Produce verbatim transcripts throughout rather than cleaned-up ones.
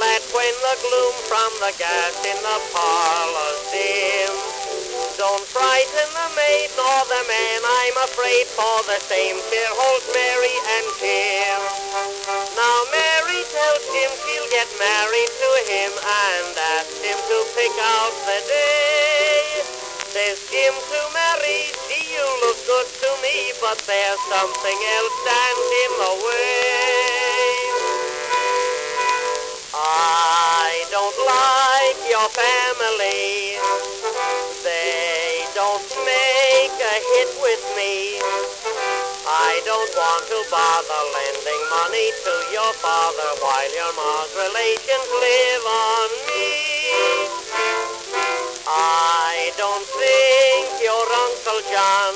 that when the gloom from the gas in the parlor's dim, don't frighten the maid nor the man, I'm afraid, for the same chair holds Mary and Tim. Now Mary tells Tim she'll get married to him and asks him to pick out the day. Says Tim to Mary, gee, you look good to me, but there's something else stands in the way. I don't like your family. They don't make a hit with me. I don't want to bother lending money to your father while your ma's relations live on me. I don't think your Uncle John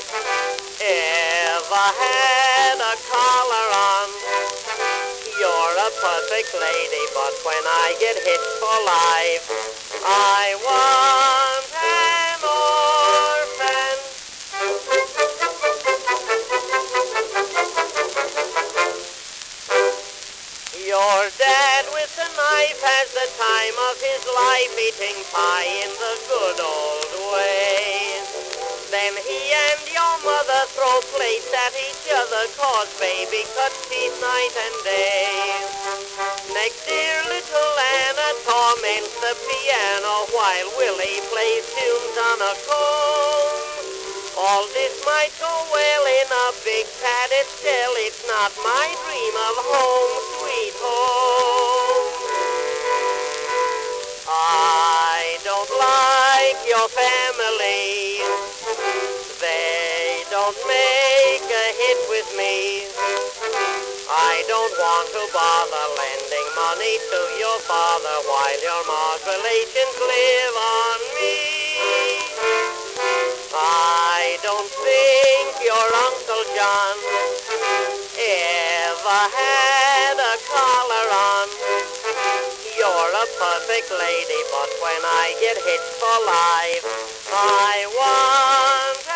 ever had a collar on. You're a perfect lady, but when I get hit for life, I want an orphan. Your dad with the knife has the time of his life, eating pie in the good old way. Then he and your mother throw plates at each other, cause baby cuts teeth night and day. Next dear little Anna torments the piano while Willie plays tunes on a comb. All this might go well in a big padded cell, it's not my dream of home, sweet home. I don't like your family. They don't make a hit with me. I don't want to bother lending money to your father while your ma's relations live on me. I don't think your Uncle John ever had a collar on. You're a perfect lady, but when I get hit for life, I want